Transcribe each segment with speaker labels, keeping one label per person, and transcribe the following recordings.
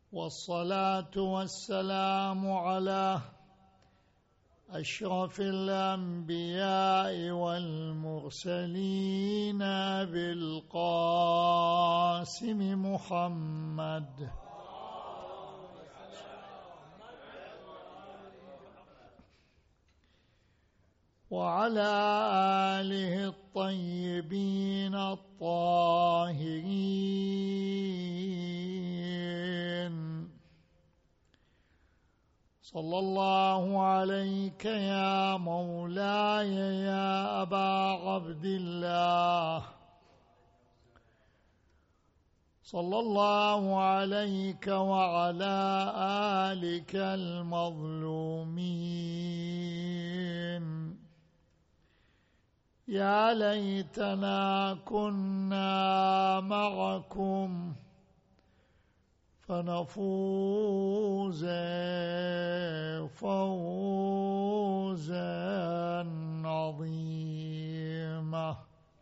Speaker 1: والصلاة والسلام على أشرف الأنبياء والمرسلين بالقاسم محمد وعلى آله الطيبين الطاهرين. صلى الله عليك يا مولاي يا أبا عبد الله، صلى الله عليك وعلى آلك المظلومين. يا ليتنا كنا معكم فنفوز فوزا عظيما.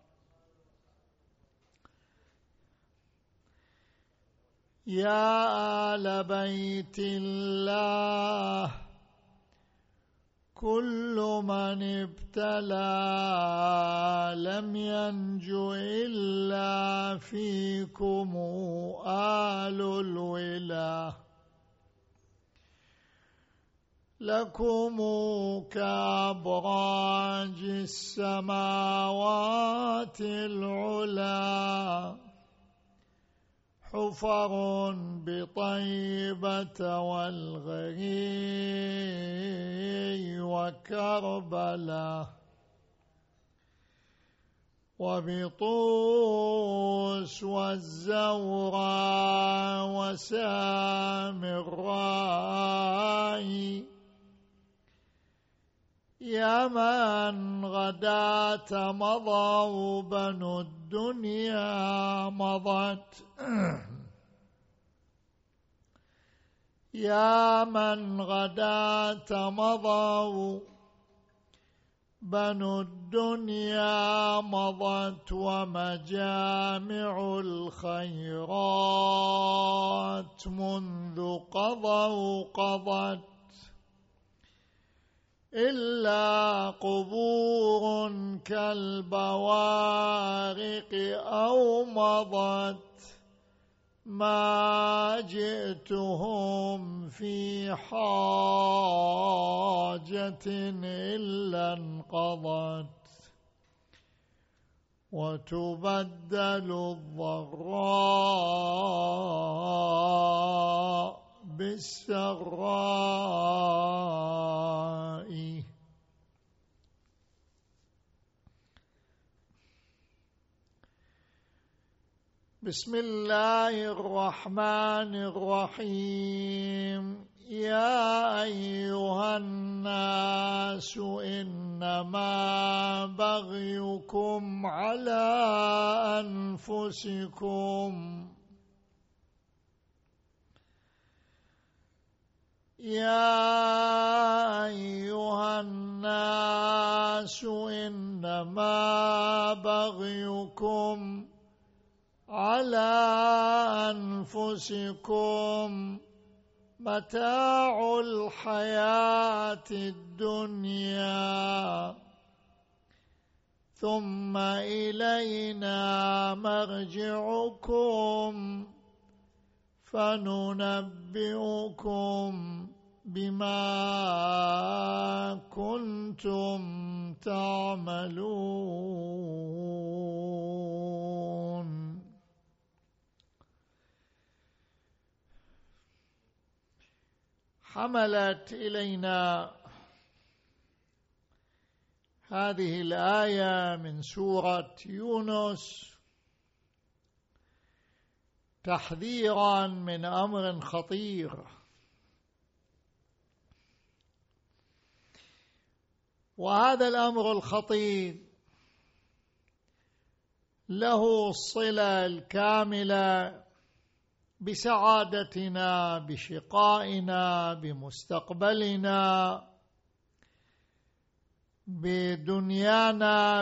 Speaker 1: يا آل بيت الله، كل من ابتلى لم ينجو إلا فيكم آل الولا، لكم كأبراج السماوات العلا، حفر بطيبة والغري وكربلاء، وبطوس والزورى وسامراء. يا من غداة مضوا بنو الدنيا مضت، يا من غداة مضوا بنو الدنيا مضت، ومجامع الخيرات منذ قضوا قضت، إلا قبور كالبوارق أو مضت، ما جئتهم في حاجة إلا انقضت، وتبدل الضراء بالسراء. بسم الله الرحمن الرحيم. يا أيها الناس، إنما بغيكم على أنفسكم. يا أيها الناس، إنما بغيكم على أنفسكم، متاع الحياة الدنيا، ثم إلينا مرجعكم فننبئكم بما كنتم تعملون. حملت إلينا هذه الآية من سورة يونس تحذيرا من أمر خطير، وهذا الأمر الخطير له الصلة الكاملة بسعادتنا، بشقائنا، بمستقبلنا، بدنيانا،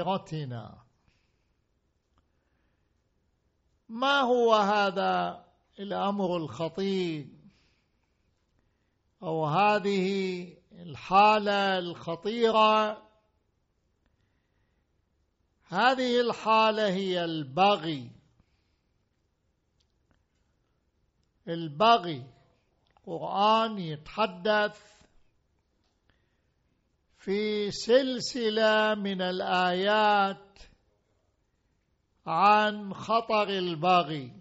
Speaker 1: بآخرتنا. ما هو هذا الأمر الخطير أو هذه الحالة الخطيرة، هذه الحالة هي البغي. البغي القرآن يتحدث في سلسلة من الآيات عن خطر البغي،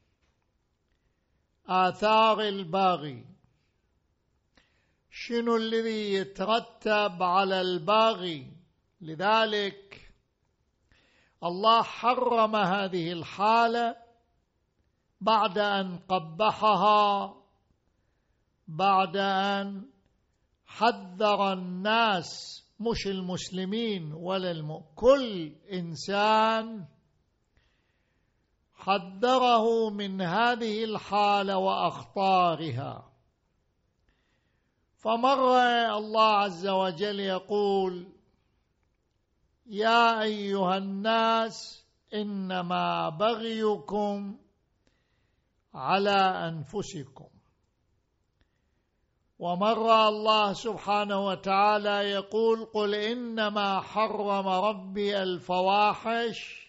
Speaker 1: آثار البغي، شنو الذي يترتب على البغي. لذلك الله حرم هذه الحالة بعد أن قبحها، بعد أن حذر الناس، مش المسلمين ولا كل إنسان حذره من هذه الحالة وأخطارها. فمر الله عز وجل يقول: يا أيها الناس إنما بغيكم على أنفسكم. ومر الله سبحانه وتعالى يقول: قل إنما حرم ربي الفواحش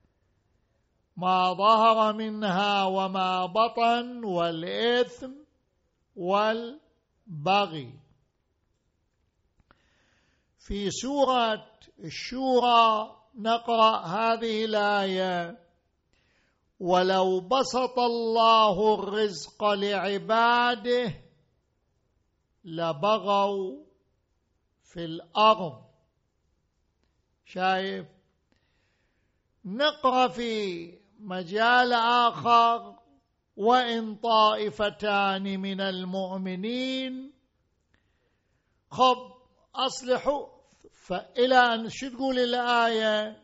Speaker 1: ما ظهر منها وما بطن والإثم والبغي. في سورة الشورى نقرأ هذه الآية: ولو بسط الله الرزق لعباده لبغوا في الأرض. شايف؟ نقرأ في مجال آخر: وإن طائفتان من المؤمنين أصلحوا. فإلى أن شو تقول الآية؟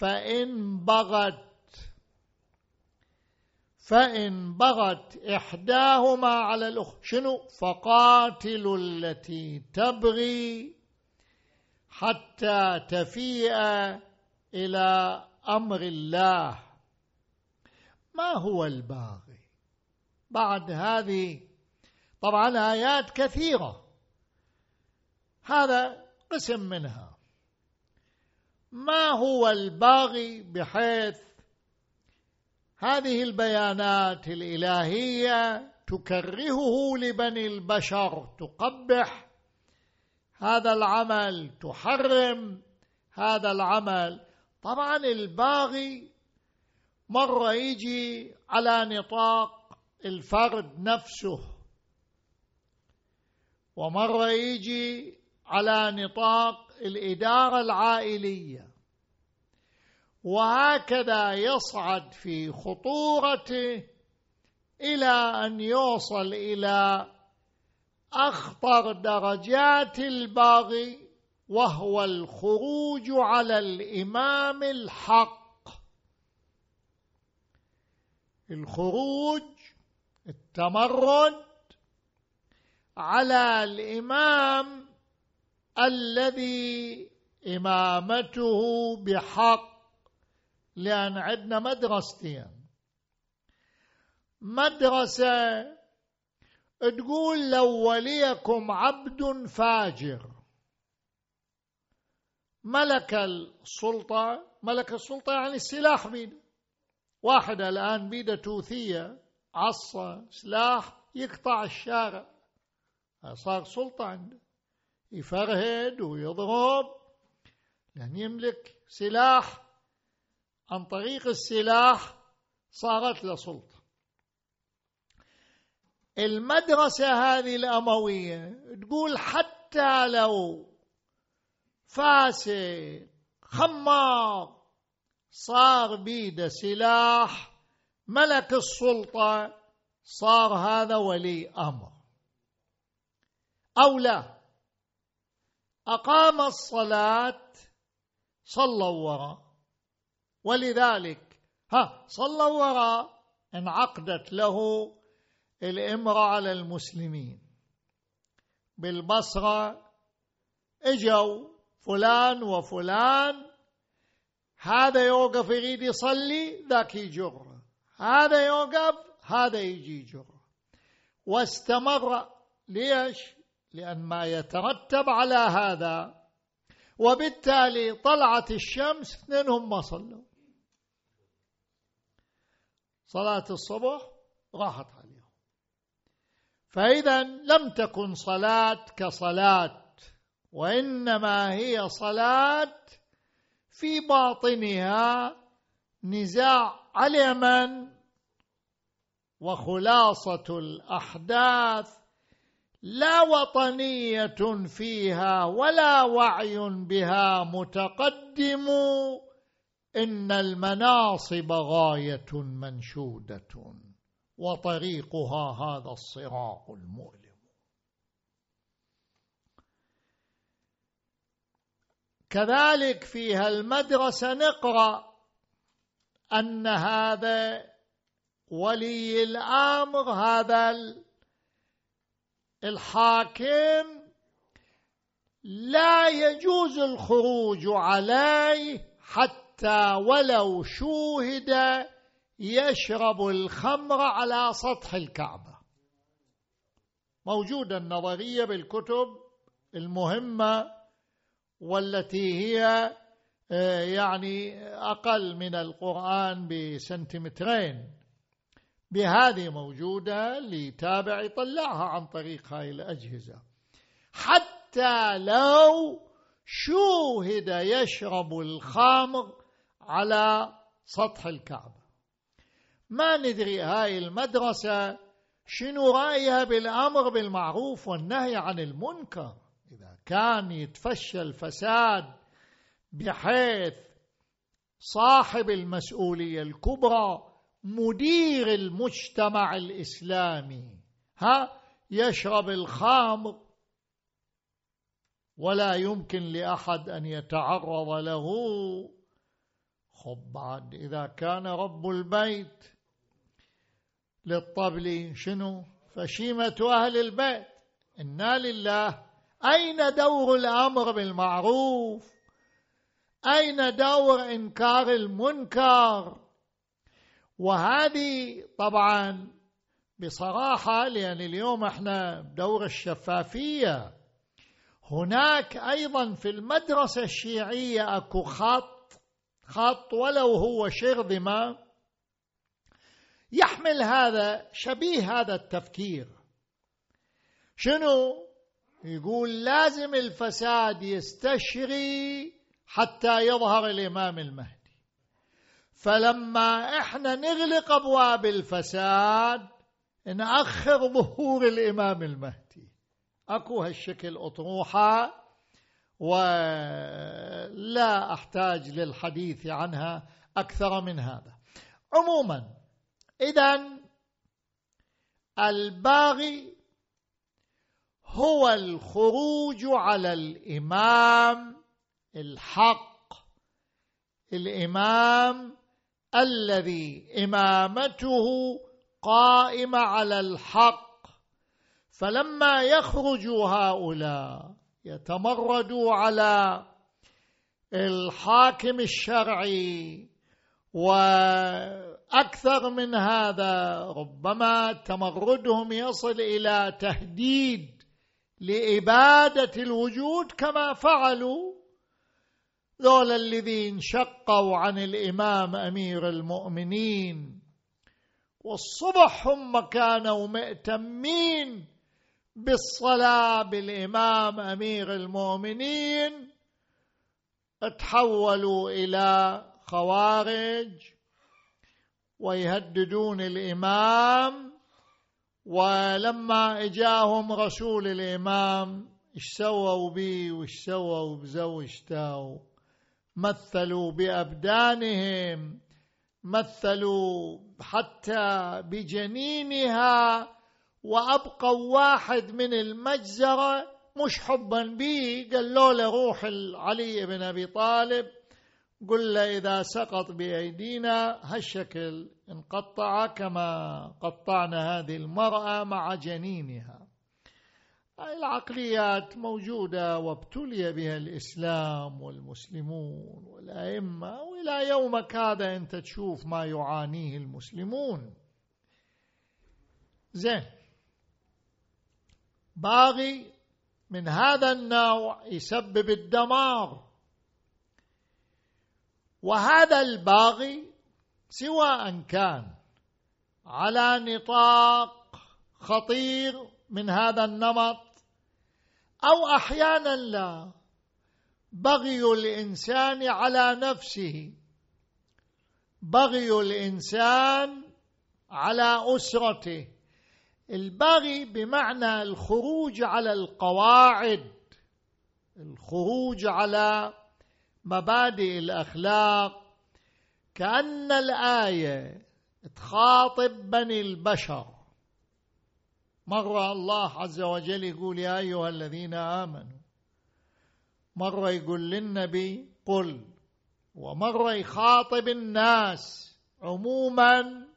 Speaker 1: فإن بغت إحداهما على الأخرى شنو؟ فقاتلوا التي تبغي حتى تفيء إلى أمر الله. ما هو الباغي؟ بعد هذه طبعا آيات كثيرة، هذا قسم منها. ما هو الباغي؟ بحيث هذه البيانات الإلهية تكرهه لبني البشر، تقبح هذا العمل، تحرم هذا العمل. طبعا الباغي مرة يجي على نطاق الفرد نفسه، ومرة يجي على نطاق الإدارة العائلية، وهكذا يصعد في خطورته إلى أن يوصل إلى أخطر درجات الباغي، وهو الخروج على الإمام الحق. الخروج، التمرد على الإمام الذي إمامته بحق. لأن عندنا مدرستين: مدرسة تقول لو وليكم عبد فاجر ملك السلطة يعني السلاح بيده. واحد الآن بيده توثية، عصا، سلاح، يقطع الشارع، صار سلطة عنده، يفرهد ويضرب لأن يملك سلاح. عن طريق السلاح صارت له سلطة. المدرسة هذه الأموية تقول حتى لو فاسق خمار صار بيده سلاح، ملك السلطة، صار هذا ولي أمر. أو لا، أقام الصلاة صلوا وراء، ولذلك صلوا وراء انعقدت له الإمرة على المسلمين. بالبصرة اجوا فلان وفلان، هذا يوقف يريد يصلي، ذاك يجر، هذا يوقف، هذا يجي جرة. واستمر. ليش؟ لأن ما يترتب على هذا، وبالتالي طلعت الشمس اثنينهم ما صلوا، صلاة الصبح راحت عليهم. فإذا لم تكن صلاة كصلاة، وإنما هي صلاة في باطنها نزاع على من، وخلاصة الأحداث لا وطنية فيها ولا وعي بها متقدم، إن المناصب غاية منشودة وطريقها هذا الصراع المؤلم. كذلك فيها المدرسة نقرأ أن هذا ولي الأمر، هذا الحاكم، لا يجوز الخروج عليه حتى ولو شوهد يشرب الخمر على سطح الكعبة. موجودة النظرية بالكتب المهمة والتي هي يعني أقل من القرآن بسنتيمترين، بهذه موجودة، ليتابع يطلعها عن طريق هاي الأجهزة. حتى لو شوهد يشرب الخمر على سطح الكعبة. ما ندري هاي المدرسة شنو رأيها بالأمر بالمعروف والنهي عن المنكر. إذا كان يتفشى الفساد بحيث صاحب المسؤولية الكبرى مدير المجتمع الإسلامي يشرب الخمر ولا يمكن لأحد أن يتعرض له، خب بعد إذا كان رب البيت للطبل شنو؟ فشيمة أهل البيت. إنا لله. أين دور الأمر بالمعروف؟ أين دور إنكار المنكر؟ وهذه طبعا بصراحة، لأن اليوم احنا بدور الشفافية، هناك أيضا في المدرسة الشيعية أكو خط ولو هو شرذمة يحمل هذا، شبيه هذا التفكير. شنو؟ يقول لازم الفساد يستشري حتى يظهر الإمام المهدي، فلما احنا نغلق أبواب الفساد نأخر ظهور الإمام المهدي. أكو هالشكل أطروحة ولا أحتاج للحديث عنها أكثر من هذا. عموما إذن الباغي هو الخروج على الإمام الحق، الإمام الذي إمامته قائمة على الحق. فلما يخرج هؤلاء يتمردوا على الحاكم الشرعي، وأكثر من هذا ربما تمردهم يصل إلى تهديد لإبادة الوجود كما فعلوا ذولا الذين شقوا عن الإمام أمير المؤمنين، والصبح هم كانوا مئتمين بالصلاة بالإمام أمير المؤمنين، تحولوا إلى خوارج ويهددون الإمام. ولما إجاهم رسول الإمام إيش سووا بي وإيش سووا بزوجته؟ مثلوا بأبدانهم، مثلوا حتى بجنينها، وأبقوا واحد من المجزرة مش حبا به قالوا له روح علي بن أبي طالب قل له إذا سقط بأيدينا هالشكل انقطع كما قطعنا هذه المرأة مع جنينها. العقليات موجودة وابتلي بها الإسلام والمسلمون والأئمة، وإلى يومك هذا أنت تشوف ما يعانيه المسلمون. زين، باغي من هذا النوع يسبب الدمار، وهذا الباغي سواء كان على نطاق خطير من هذا النمط أو أحيانا لا، بغي الإنسان على نفسه، بغي الإنسان على أسرته، البغي بمعنى الخروج على القواعد، الخروج على مبادئ الأخلاق. كأن الآية تخاطب بني البشر. مرة الله عز وجل يقول يا أيها الذين آمنوا، مرة يقول للنبي قل، ومرة يخاطب الناس عموما.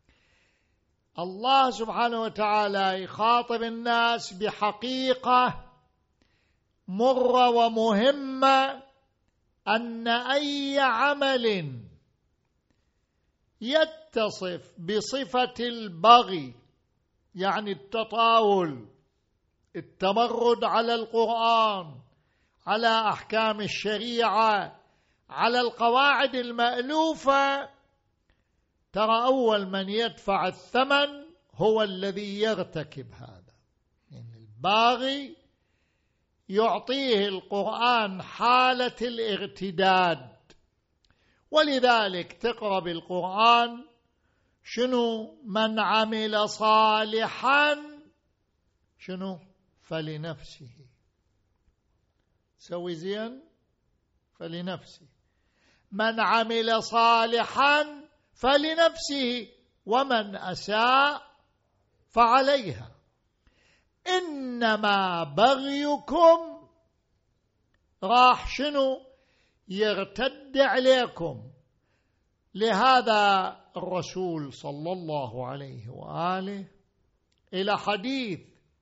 Speaker 1: الله سبحانه وتعالى يخاطب الناس بحقيقة مرة ومهمة، أن أي عمل يتصف بصفة البغي، يعني التطاول، التمرد على القرآن، على أحكام الشريعة، على القواعد المألوفة، ترى أول من يدفع الثمن هو الذي يرتكب هذا. يعني الباغي يعطيه القرآن حالة الارتداد، ولذلك تقرأ بالقرآن شنو؟ من عمل صالحا شنو؟ فلنفسه، سوي زين فلنفسه، من عمل صالحا فلنفسه ومن أساء فعليها، إنما بغيكم راح شنو؟ يرتد عليكم. لهذا الرسول صلى الله عليه وآله إلى حديث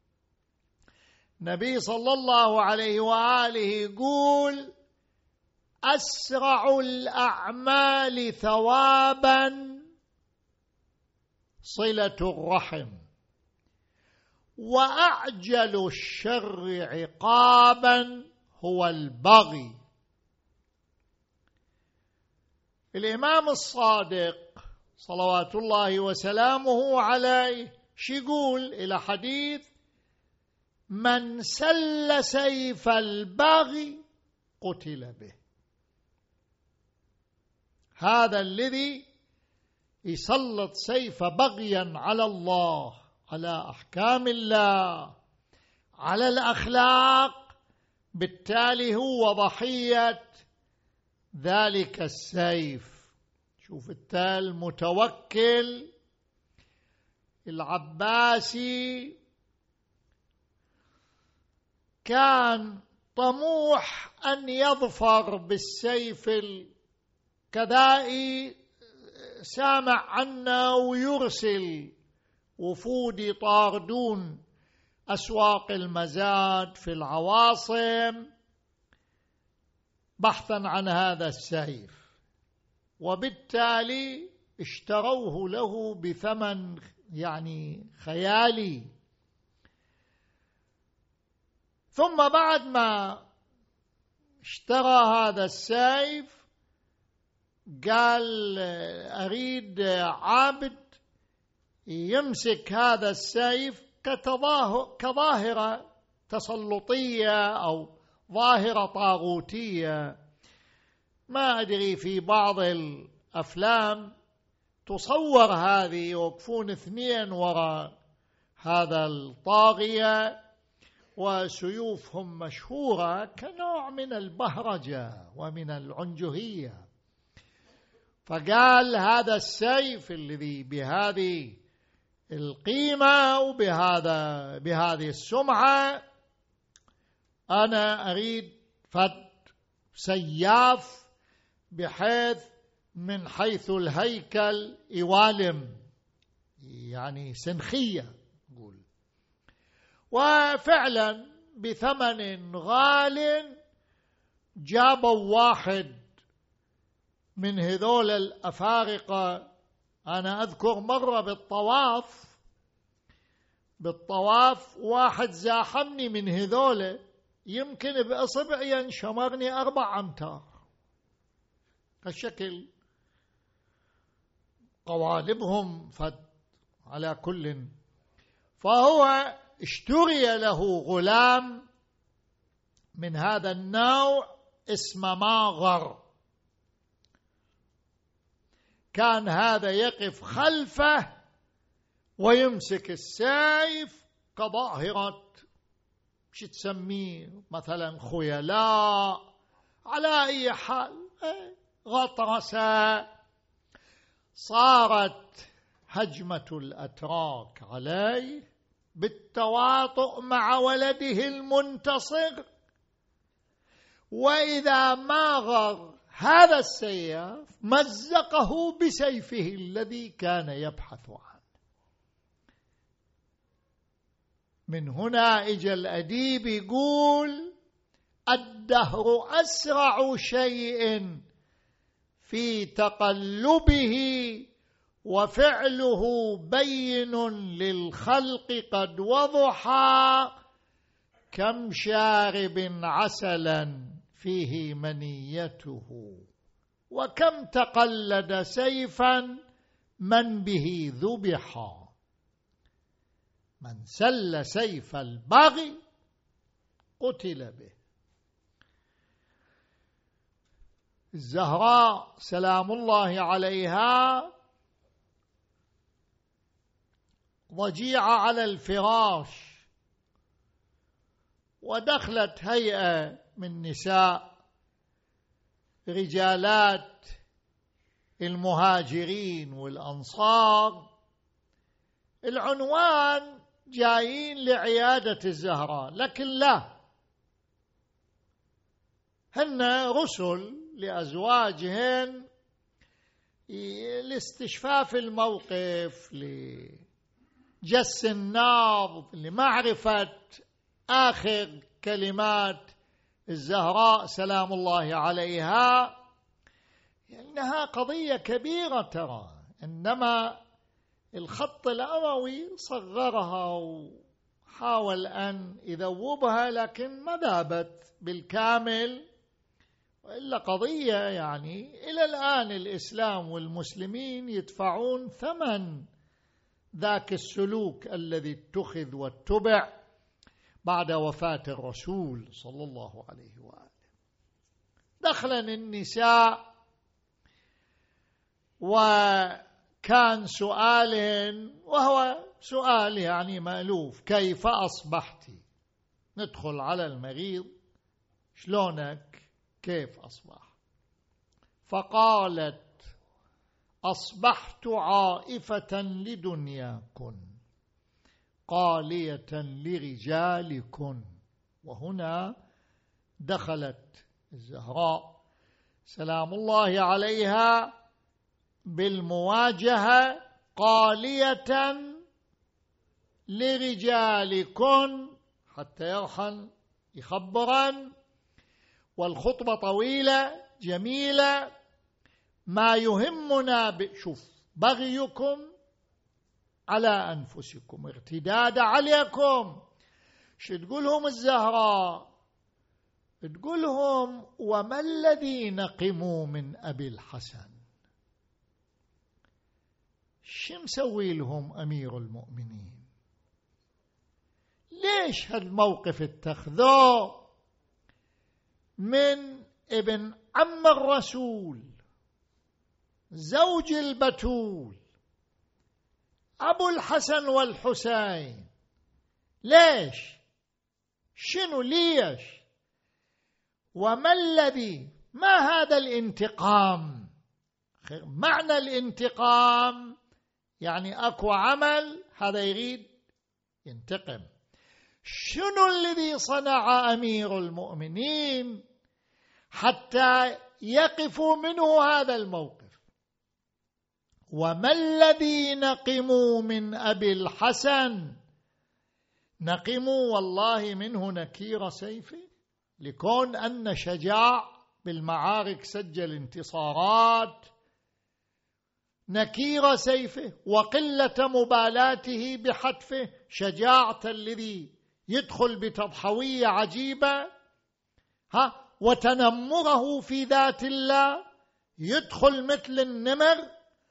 Speaker 1: نبي صلى الله عليه وآله يقول أسرع الأعمال ثوابا صلة الرحم، وأعجل الشر عقابا هو البغي. الإمام الصادق صلوات الله وسلامه عليه يقول إلى حديث من سل سيف البغي قتل به. هذا الذي يسلط سيف بغيا على الله، على أحكام الله، على الأخلاق، بالتالي هو ضحية ذلك السيف. شوف التال متوكل العباسي كان طموح أن يظفر بالسيف الكذائي، سامع عنه ويرسل وفود يطاردون أسواق المزاد في العواصم بحثا عن هذا السيف، وبالتالي اشتروه له بثمن يعني خيالي. ثم بعد ما اشترى هذا السيف قال أريد عابد يمسك هذا السيف كظاهرة تسلطية أو ظاهرة طاغوتية. ما أدري، في بعض الأفلام تصور هذه يوقفون اثنين وراء هذا الطاغية وسيوفهم مشهورة كنوع من البهرجة ومن العنجهية. فقال هذا السيف الذي بهذه القيمة وبهذه السمعة أنا أريد فد سياف بحيث من حيث الهيكل يوالم، يعني سنخية نقول. وفعلا بثمن غال جابوا واحد من هذول الأفارقة. أنا أذكر مرة بالطواف بالطواف واحد زاحمني من هذوله يمكن بأصبعي ينشمرني 4 أمتار، هالشكل قوالبهم فد على كل. فهو اشتري له غلام من هذا النوع اسمه ماغر، كان هذا يقف خلفه ويمسك السيف كظاهرة شو تسميه مثلا خيلاء، على أي حال غطرسة. صارت هجمة الأتراك عليه بالتواطؤ مع ولده المنتصر، وإذا ماغر هذا السيف مزقه بسيفه الذي كان يبحث عنه. من هنا اجى الأديب يقول: الدهر أسرع شيء في تقلبه وفعله بين للخلق قد وضحا، كم شارب عسلا فيه منيته، وكم تقلد سيفا من به ذبحا، من سل سيف البغي قتل به. الزهراء سلام الله عليها ضجيعة على الفراش، ودخلت هيئة من نساء رجالات المهاجرين والأنصار، العنوان جايين لعيادة الزهراء، لكن لا، هن رسل لأزواجهن لاستشفاف الموقف، لجس النبض، لمعرفة آخر كلمات الزهراء سلام الله عليها. إنها قضية كبيرة ترى، إنما الخط الأموي صغرها وحاول أن يذوبها، لكن ما ذابت بالكامل، وإلا قضية يعني إلى الآن الإسلام والمسلمين يدفعون ثمن ذاك السلوك الذي اتخذ واتبع بعد وفاة الرسول صلى الله عليه وآله. دخلا النساء، وكان سؤالهن وهو سؤال يعني مألوف: كيف أصبحت؟ ندخل على المريض: شلونك؟ كيف أصبح؟ فقالت: أصبحت عائفة لدنياكن قالية لرجالكن. وهنا دخلت الزهراء سلام الله عليها بالمواجهة: قالية لرجالكن، حتى يرحل يخبرا، والخطبة طويلة جميلة. ما يهمنا شوف، بغيكم على أنفسكم، ارتداد عليكم. شو تقولهم الزهراء؟ تقولهم: وما الذي نقموا من أبي الحسن؟ شو مسوي لهم أمير المؤمنين؟ ليش هالموقف اتخذوه من ابن عم الرسول، زوج البتول، أبو الحسن والحسين؟ ليش؟ شنو ليش؟ وما الذي، ما هذا الانتقام؟ معنى الانتقام يعني أكو عمل هذا يريد ينتقم. شنو الذي صنع أمير المؤمنين حتى يقفوا منه هذا الموقف؟ وما الذي نقموا من أبي الحسن؟ نقموا والله منه نكير سيفه، لكون أن شجاع بالمعارك سجل انتصارات، نكير سيفه وقلة مبالاته بحتفه، شجاعة الذي يدخل بتضحوية عجيبة، وتنمره في ذات الله، يدخل مثل النمر.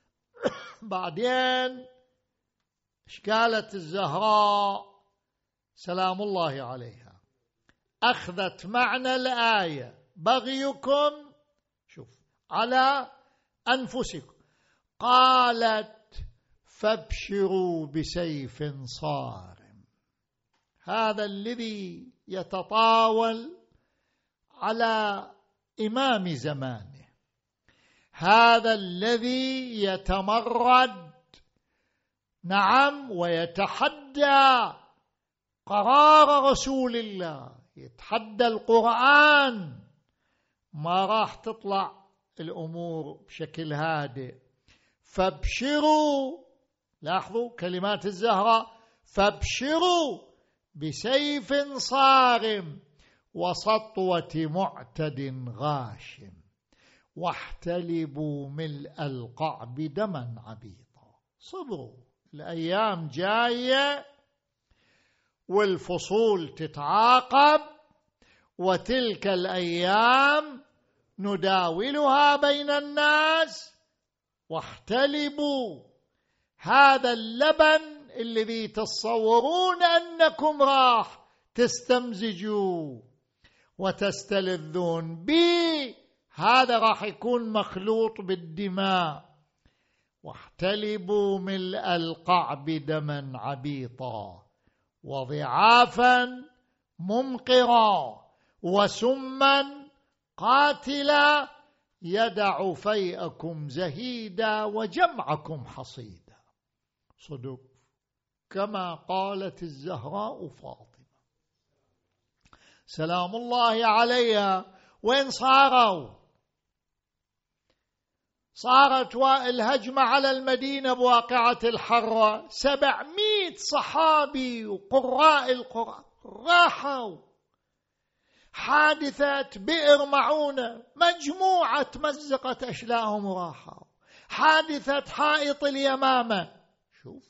Speaker 1: بعدين ايش قالت الزهراء سلام الله عليها؟ أخذت معنى الآية بغيكم، شوف، على أنفسكم، قالت فابشروا بسيف صارم. هذا الذي يتطاول على إمام زمانه، هذا الذي يتمرد، نعم، ويتحدى قرار رسول الله، يتحدى القرآن، ما راح تطلع الأمور بشكل هادئ. فابشروا، لاحظوا كلمات الزهراء، فابشروا بسيف صارم وسطوة معتد غاشم واحتلبوا ملء القعب دما عبيطا. صبروا، الأيام جاية والفصول تتعاقب، وتلك الأيام نداولها بين الناس، واحتلبوا هذا اللبن الذي تتصورون أنكم راح تستمزجوا وتستلذون به، هذا راح يكون مخلوط بالدماء. واحتلبوا ملء القعب دما عبيطا وضعافا ممقرا وسما قاتلا يدع فيئكم زهيدا وجمعكم حصيدا. صدق كما قالت الزهراء فاطمة سلام الله عليها. وين صاروا؟ صارت الهجمة على المدينة بواقعة الحرة، 700 صحابي وقراء القرآن راحوا. حادثة بئر معونة، مجموعة مزقت أشلاءهم وراحوا. حادثة حائط اليمامة، شوف.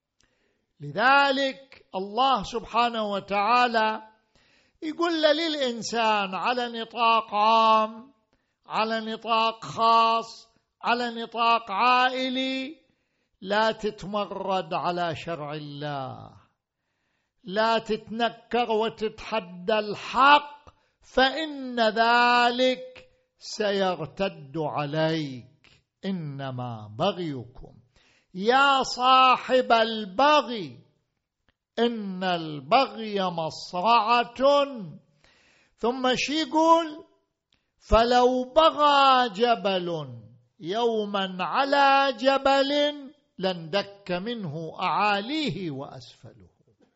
Speaker 1: لذلك الله سبحانه وتعالى يقول للإنسان على نطاق عام، على نطاق خاص، على نطاق عائلي: لا تتمرد على شرع الله، لا تتنكر وتتحدى الحق، فإن ذلك سيرتد عليك. إنما بغيكم يا صاحب البغي إن البغي مصرعة. ثم شي يقول: فلو بغى جبل يوما على جبل لاندك منه أعاليه وأسفله.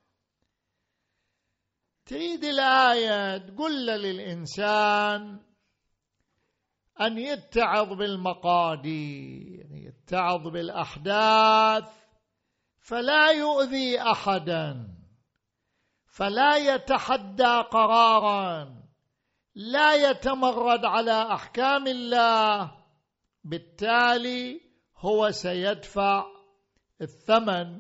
Speaker 1: تريد الآية تقول للإنسان أن يتعظ بالمقادير، يتعظ بالأحداث، فلا يؤذي أحدا، فلا يتحدى قرارا، لا يتمرد على أحكام الله، بالتالي هو سيدفع الثمن.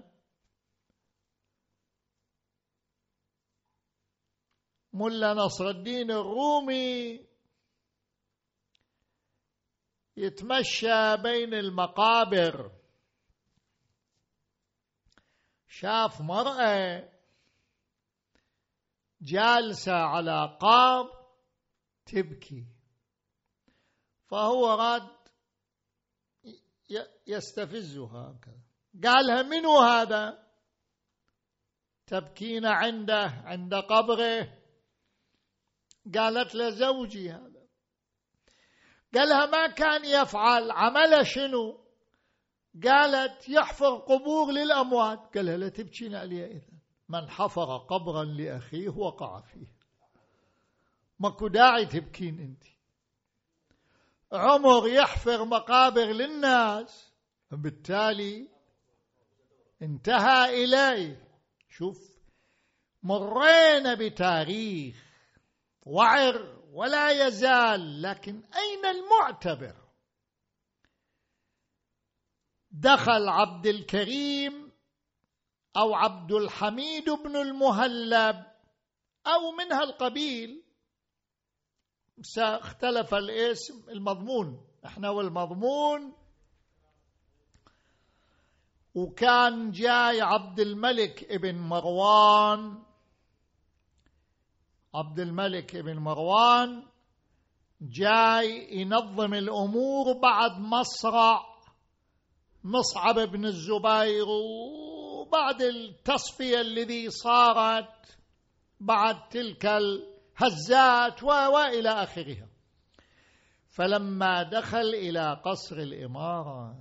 Speaker 1: ملا نصر الدين الرومي يتمشى بين المقابر، شاف مرأة جالسة على قاب تبكي، فهو راد يستفزها، قالها: منو هذا تبكين عنده عند قبره؟ قالت له: زوجي هذا. قالها: ما كان يفعل؟ عمل شنو؟ قالت: يحفر قبور للأموات. قالها: لا تبكين عليه، إذن من حفر قبرا لأخيه وقع فيه، ماكو داعي تبكين انت. عمر يحفر مقابر للناس، بالتالي انتهى إليه. شوف، مرينا بتاريخ وعر ولا يزال، لكن أين المعتبر؟ دخل عبد الكريم أو عبد الحميد بن المهلب أو من هالقبيل، اختلف الاسم المضمون، احنا والمضمون. وكان جاي عبد الملك ابن مروان، عبد الملك ابن مروان جاي ينظم الأمور بعد مصرع مصعب بن الزبير، وبعد التصفية الذي صارت بعد تلك الهزات وإلى آخرها. فلما دخل إلى قصر الإمارة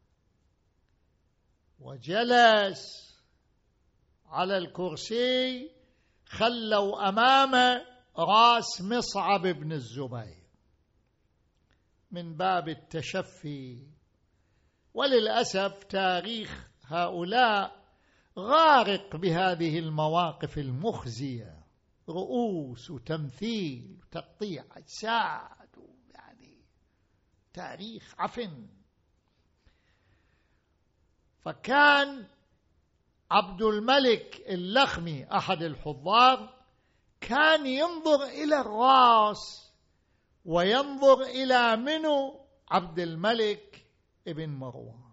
Speaker 1: وجلس على الكرسي، خلوا أمامه رأس مصعب بن الزبير من باب التشفي. وللأسف تاريخ هؤلاء غارق بهذه المواقف المخزية، رؤوس وتمثيل وتقطيع أجساد، يعني تاريخ عفن. فكان عبد الملك اللخمي أحد الحضار كان ينظر إلى الرأس وينظر إلى منو عبد الملك ابن مروان.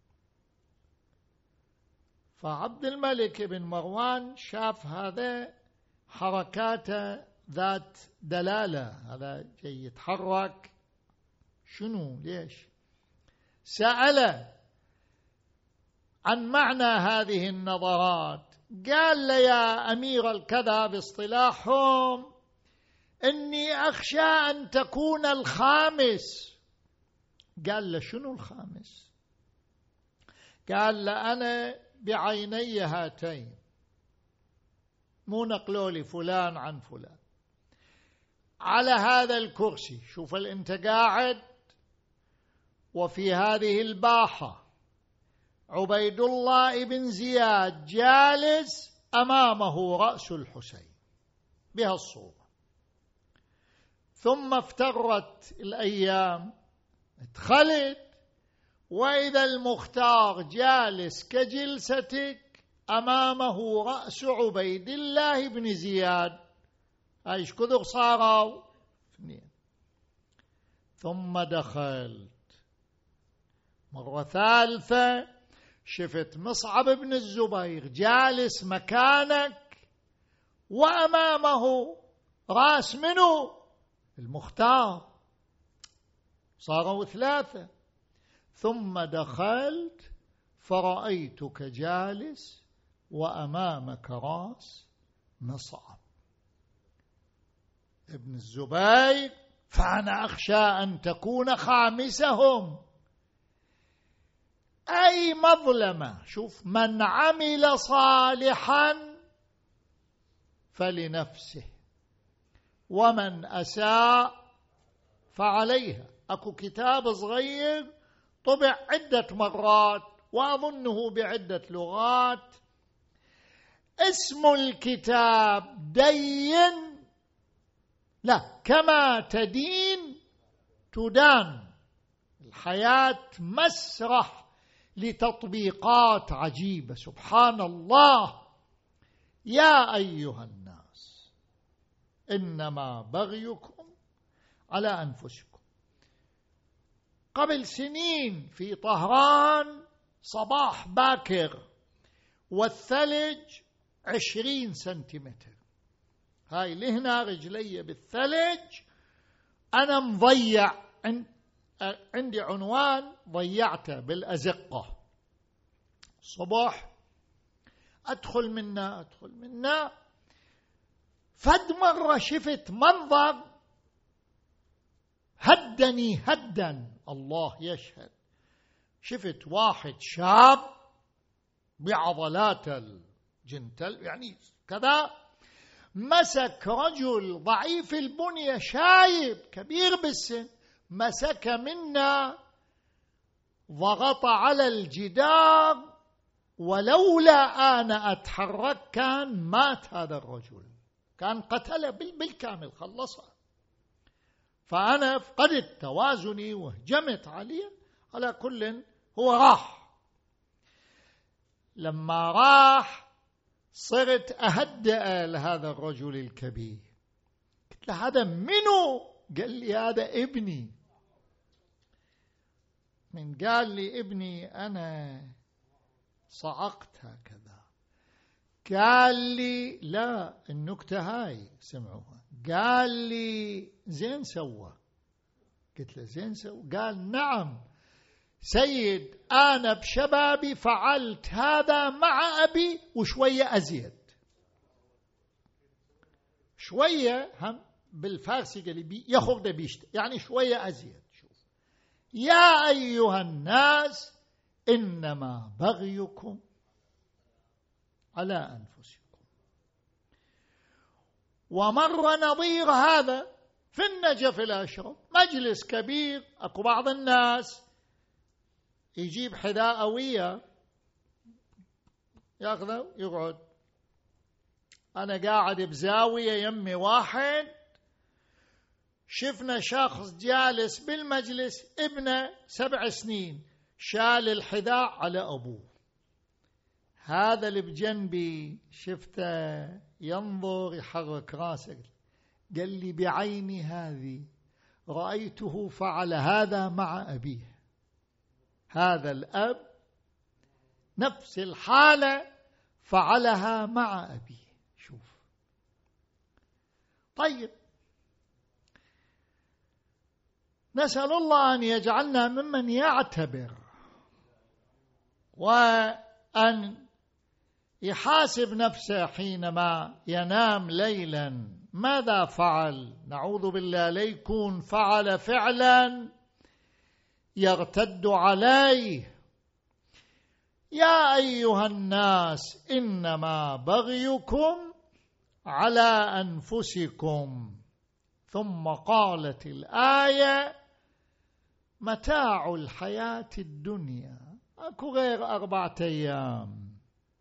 Speaker 1: فعبد الملك ابن مروان شاف هذا حركاته ذات دلالة، هذا جاي يتحرك، شنو ليش؟ سأله عن معنى هذه النظرات، قال له يا أمير الكذا باصطلاحهم إني أخشى أن تكون الخامس. قال له شنو الخامس؟ قال له أنا بعيني هاتين، مو نقلوا لي فلان عن فلان، على هذا الكرسي، شوف أنت قاعد وفي هذه الباحة عبيد الله بن زياد جالس أمامه رأس الحسين بهالصورة. ثم افترت الأيام، ادخلت وإذا المختار جالس كجلستك أمامه رأس عبيد الله بن زياد. ايش كثر صاروا؟ اثنين. ثم دخلت مرة ثالثة، شفت مصعب بن الزبير جالس مكانك وأمامه رأس منه المختار، صاروا ثلاثة. ثم دخلت فرأيتك جالس وأمامك رأس مصعب ابن الزبير، فأنا أخشى أن تكون خامسهم. أي مظلمة. شوف، من عمل صالحا فلنفسه ومن أساء فعليها. أكو كتاب صغير طبع عدة مرات وأظنه بعدة لغات، اسم الكتاب دين، لا، كما تدين تدان. الحياة مسرح لتطبيقات عجيبة، سبحان الله. يا أيها الناس إنما بغيكم على أنفسكم. قبل سنين في طهران صباح باكر والثلج 20 سنتيمتر، هاي لهنا رجلي بالثلج، أنا مضيع، عندي عنوان ضيعته بالأزقة. صباح أدخل منا فد مرة شفت منظر هدني هدا، الله يشهد. شفت واحد شاب بعضلات الجنتل يعني كذا، مسك رجل ضعيف البنية شايب كبير بالسن، مسك منا ضغط على الجدار، ولولا أنا أتحرك كان مات هذا الرجل، كان قتله بالكامل، خلصه. فأنا فقدت توازني وهجمت عليه. على كل هو راح لما راح صرت أهدأ لهذا الرجل الكبير، قلت له هذا منو؟ قال لي هذا ابني. من قال لي ابني أنا صعقت هكذا. قال لي لا، النكتة هاي سمعوها، قال لي زين سوى. قلت له زين سوى؟ قال نعم سيد، أنا بشبابي فعلت هذا مع أبي وشوية أزيد. شوية هم بالفارسي قال لي يخرج بيشت، يعني شوية أزيد. شوف يا أيها الناس إنما بغيكم على أنفسكم. ومر نظير هذا في النجف الأشرف، مجلس كبير، أكو بعض الناس يجيب حذاءوية ياخذه يقعد. أنا قاعد بزاوية يمي واحد، شفنا شخص جالس بالمجلس ابنه 7 سنين شال الحذاء على أبوه. هذا اللي بجنبي شفته ينظر يحرك راسه، قال لي بعيني هذه رأيته فعل هذا مع أبيه. هذا الأب نفس الحالة فعلها مع أبيه. شوف طيب، نسأل الله أن يجعلنا ممن يعتبر وأن يحاسب نفسه حينما ينام ليلا ماذا فعل. نعوذ بالله ليكون فعل فعلا يرتد عليه. يا أيها الناس إنما بغيكم على أنفسكم. ثم قالت الآية متاع الحياة الدنيا، أكو غير 4 أيام.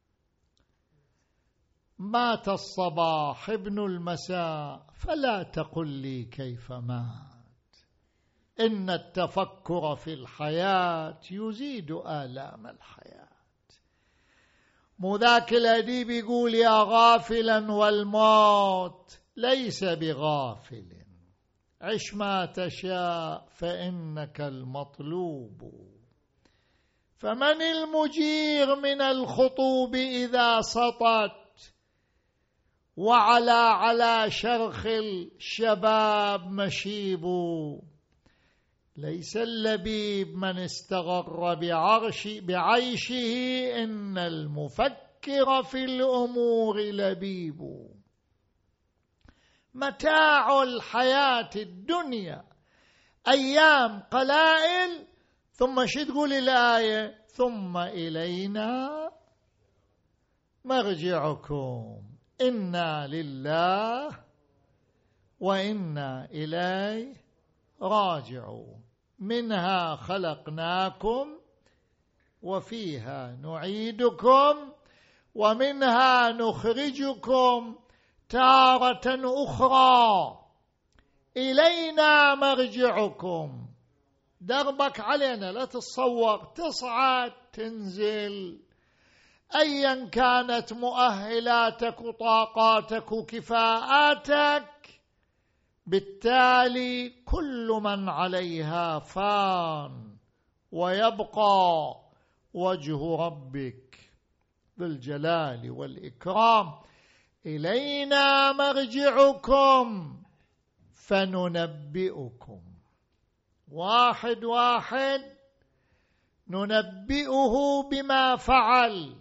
Speaker 1: مات الصباح ابن المساء فلا تقل لي كيف مات. إن التفكر في الحياة يزيد آلام الحياة. مو ذاك الأديب يقول يا غافلا والموت ليس بغافل، عش ما تشاء فإنك المطلوب. فمن المجير من الخطوب إذا سطت، على شرخ الشباب مشيب. ليس اللبيب من استغر بعيشه، إن المفكر في الأمور لبيب. متاع الحياة الدنيا أيام قلائل، ثم شو تقول الآية؟ ثم إلينا مرجعكم إنا لله وإنا إليه راجعون. منها خلقناكم وفيها نعيدكم ومنها نخرجكم تارة أخرى إلينا مرجعكم. دربك علينا، لا تتصور تصعد تنزل، أيا كانت مؤهلاتك وطاقاتك وكفاءاتك. بالتالي كل من عليها فان ويبقى وجه ربك ذو الجلال والإكرام. إلينا مرجعكم فننبئكم، واحد واحد ننبئه بما فعل،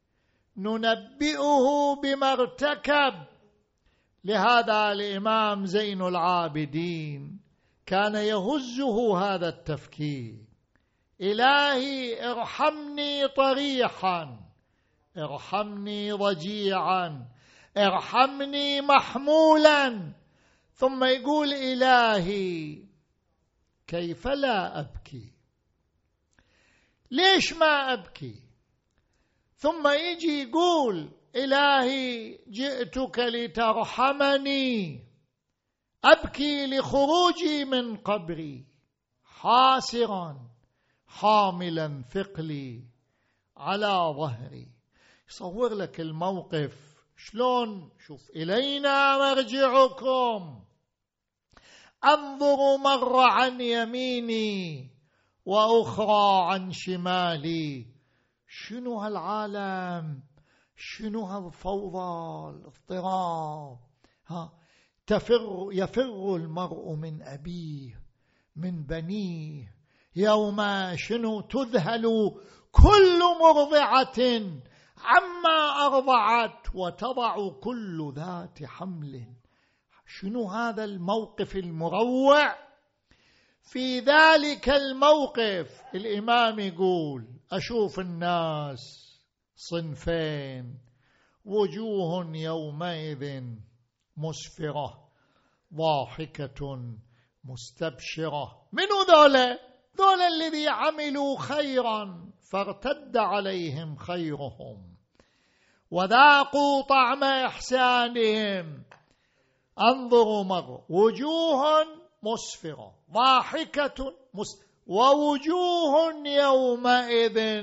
Speaker 1: ننبئه بما ارتكب. لهذا الإمام زين العابدين كان يهزه هذا التفكير: إلهي ارحمني طريحا، ارحمني ضجيعا، ارحمني محمولا. ثم يقول إلهي كيف لا أبكي؟ ليش ما أبكي؟ ثم يجي يقول إلهي جئتك لترحمني، أبكي لخروجي من قبري حاسرا حاملا ثقلي على ظهري. يصور لك الموقف شلون. شوف: إلينا مرجعكم، أنظر مرة عن يميني وأخرى عن شمالي. شنو هالعالم؟ شنو هالفوضى الاضطراب؟ يفر المرء من أبيه من بنيه يوم شنو تذهل كل مرضعة عما أرضعت وتضع كل ذات حمل. شنو هذا الموقف المروع؟ في ذلك الموقف الإمام يقول: أشوف الناس صنفين، وجوه يومئذ مسفرة ضاحكة مستبشرة. منو ذولا؟ ذولا الذي عملوا خيرا فارتد عليهم خيرهم وذاقوا طعم إحسانهم. انظروا مرة: وجوه مسفرة ضاحكة ووجوه يومئذ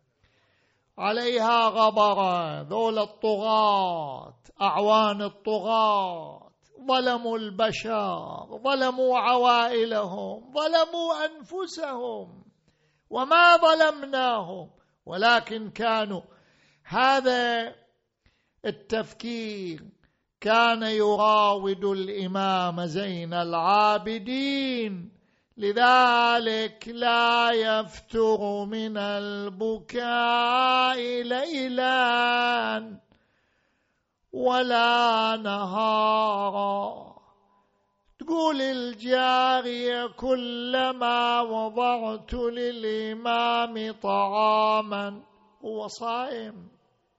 Speaker 1: عليها غبرة. ذول الطغاة، أعوان الطغاة، ظلموا البشر، ظلموا عوائلهم، ظلموا أنفسهم، وما ظلمناهم، ولكن كانوا. هذا التفكير كان يراود الإمام زين العابدين، لذلك لا يفتر من البكاء ليلا ولا نهارا. تقول الجارية: كلما وضعت للإمام طعاما، هو صائم،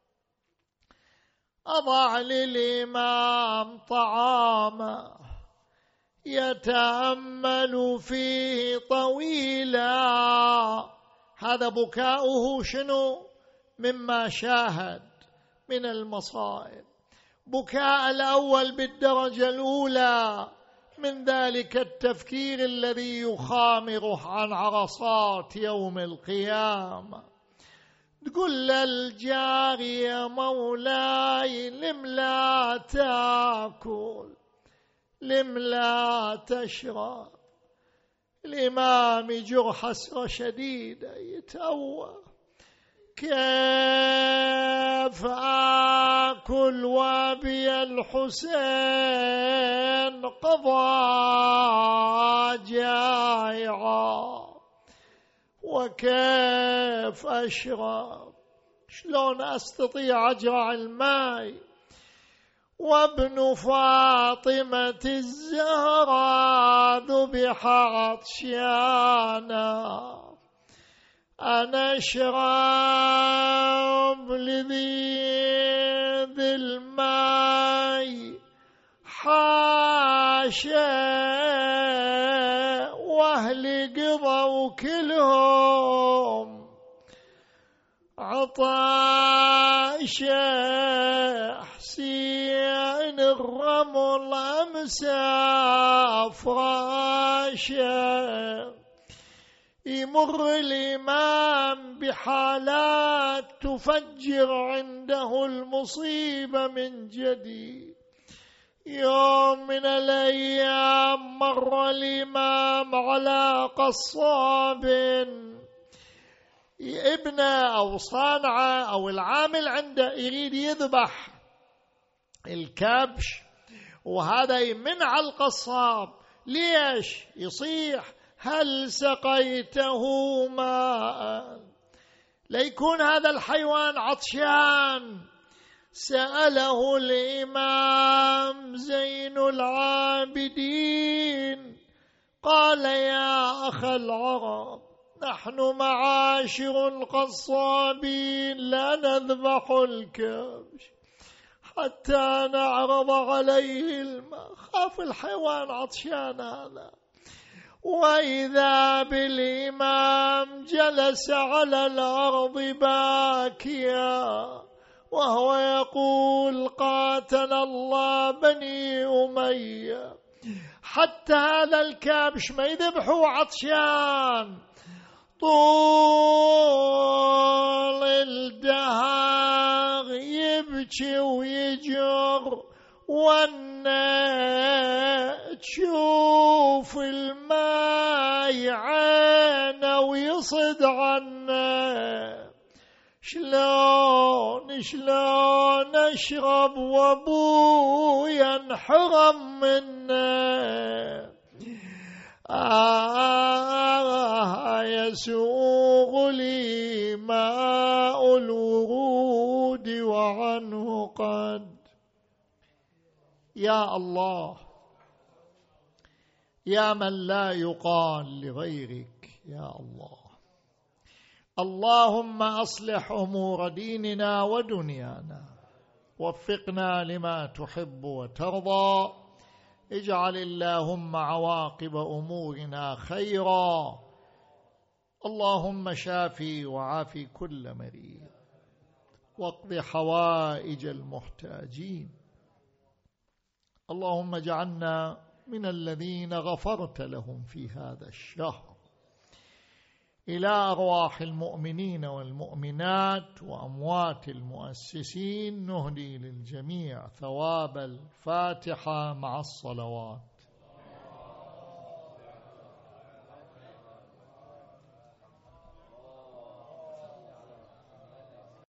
Speaker 1: أضع للإمام طعاما يتأمل فيه طويلا. هذا بكاؤه شنو؟ مما شاهد من المصائب. بكاء الأول بالدرجة الأولى من ذلك التفكير الذي يخامره عن عرصات يوم القيامة. تقول للجارية: مولاي لم لا تأكل، لم لا تشرب. الإمام يجر حسرة شديدة يتأوى: كيف آكل وابي الحسين قضى جائعا، وكيف أشرب؟ شلون أستطيع أجرع الماء؟ وابن فاطمة الزهراء ذبح عطشانا، أنا أشرب لذيذ الماء حاشا، وأهلي قضوا كلهم عطاشا. حسين الرمل أمسى فراشا. يمر الإمام بحالات تفجر عنده المصيبة من جديد. يوم من الأيام مر الإمام على قصاب، ابنه أو صانعه أو العامل عنده يريد يذبح الكبش، وهذا يمنع القصاب. ليش؟ يصيح: هل سقيته ماء؟ ليكون هذا الحيوان عطشان. سأله الإمام زين العابدين، قال: يا أخ العرب، نحن معاشر القصابين لا نذبح الكبش حتى نعرض عليه الماء. خاف الحيوان عطشان هذا. وإذا بالإمام جلس على الأرض باكيا وهو يقول: قاتل الله بني أمية، حتى هذا الكبش ما يذبحوا عطشان. طول الدهر يبكي ويجر وانا تشوف الماي عينه ويصد عنا، شلون اشرب وابويا انحرم منا، يسوغ لي ماء الورود وعنه قد. يا الله، يا من لا يقال لغيرك، يا الله، اللهم أصلح أمور ديننا ودنيانا، وفقنا لما تحب وترضى، اجعل اللهم عواقب أمورنا خيرا، اللهم شافي وعافي كل مريض، واقض حوائج المحتاجين، اللهم اجعلنا من الذين غفرت لهم في هذا الشهر. إلى أرواح المؤمنين والمؤمنات وأموات المؤسسين نهدي للجميع ثواب الفاتحة مع الصلوات.